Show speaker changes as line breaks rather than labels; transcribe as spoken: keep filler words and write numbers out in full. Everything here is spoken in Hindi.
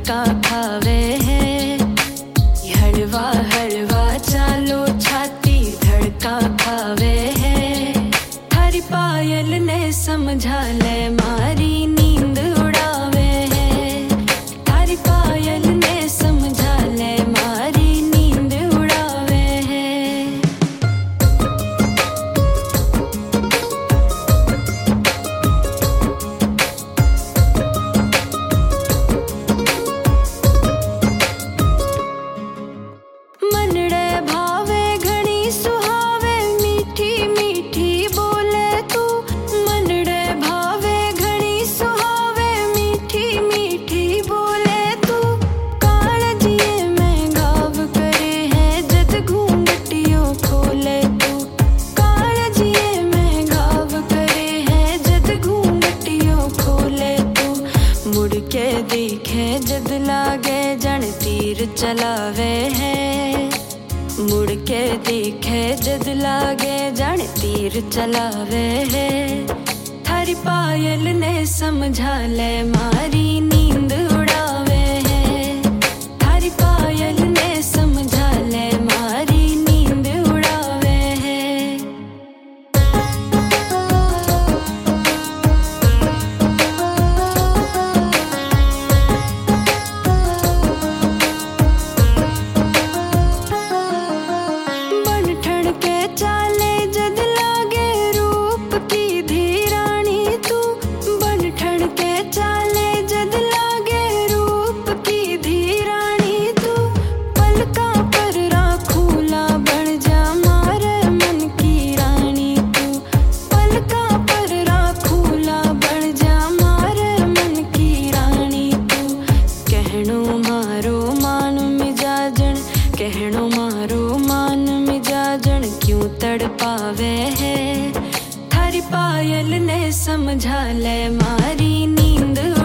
धड़का खावे है। हड़वा हड़वा चालो छाती धड़का खावे है। थारी पायल ने समझा ले मारी नींद उड़ावे है। थारी पायल ने समझा ले मारी नींद उड़ावे है। मनड़े भावे घणी सुहावे मीठी मीठी बोले तू। मनड़े भावे घणी सुहावे मीठी मीठी बोले तू। कालजिए में गाव करे है जद घूंघटियों खोले तू। कालजिए में गाव करे है जद घूंघटियों खोले तू। मुड़ के देखे जद लागे जन तीर चलावे है। मुड़ के देखे जद लागे जन तीर चलावे है। थारी पायल ने समझा ले मारी नींद उड़ावे है। थारी पायल ने समझा ले मारी नींद उड़ावे है। कहनो मारो मान मिजाजन क्यों तड़पावे है। थारी पायल ने समझा ले मारी नींद